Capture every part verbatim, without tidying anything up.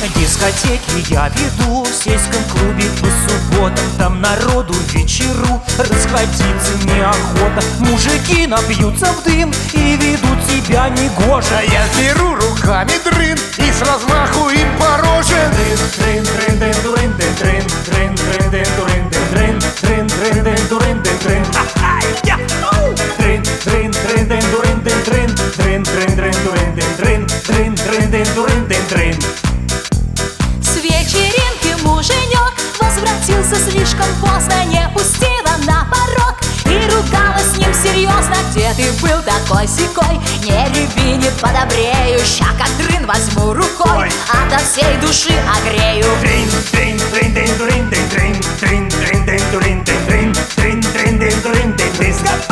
Дискотеки я веду в сельском клубе по субботам. Там народу вечеру расходиться неохота. Мужики напьются в дым и ведут себя негоже. А я беру руками дрын и с размаху им по роже. Дрын, дрын, дрын, дрын, дрын, дрын, дрын, дрын, дрын, дрын, дрын, дрын, дрын, дрын, дрын, дрын. Дрын, дрын, дрын, дрын, дрын, дрын, дрын, дрын, дрын, дрын, дрын, дрын, дрын, дрын, дрын, дрын, дрын. С вечеринки муженек возвратился слишком поздно, не пустила на порог и ругалась с ним серьезно. Где ты был такой-сякой? Не реви, не подобрею, ща как дрын возьму рукой, ото всей души огрею. Дрын, дрын, дрын, дрын, дрын, дрын, дрын, дрын, дрын, дрын, дрын, дрын, дрын, дрын, дрын, дрын, дрын, дрын.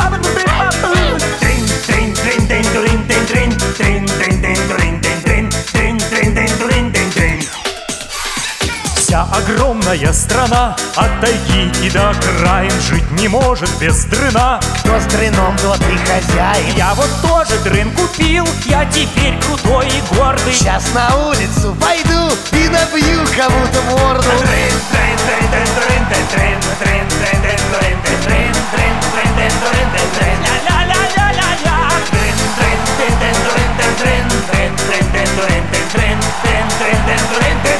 Вся огромная страна от тайги и до окраин жить не может без дрына. Кто с дрыном, тот и хозяин. Я вот тоже дрын купил, я теперь крутой и гордый. Сейчас на улицу пойду и набью кому-то морду. Дрын, дрын, дрын, дрын, дрын, дрын, дрын, дрын, дрын, дрын, дрын, дрын, дрын, дрын, дрын, дрын, дрын. Ля-ля-ля-ля-ля-ля. Дрын, дрын, дрын, дрын, дрын, дрын, дрын, дрын, дрын, дрын, дрын, дрын, дрын, дрын, дрын, дрын, дрын.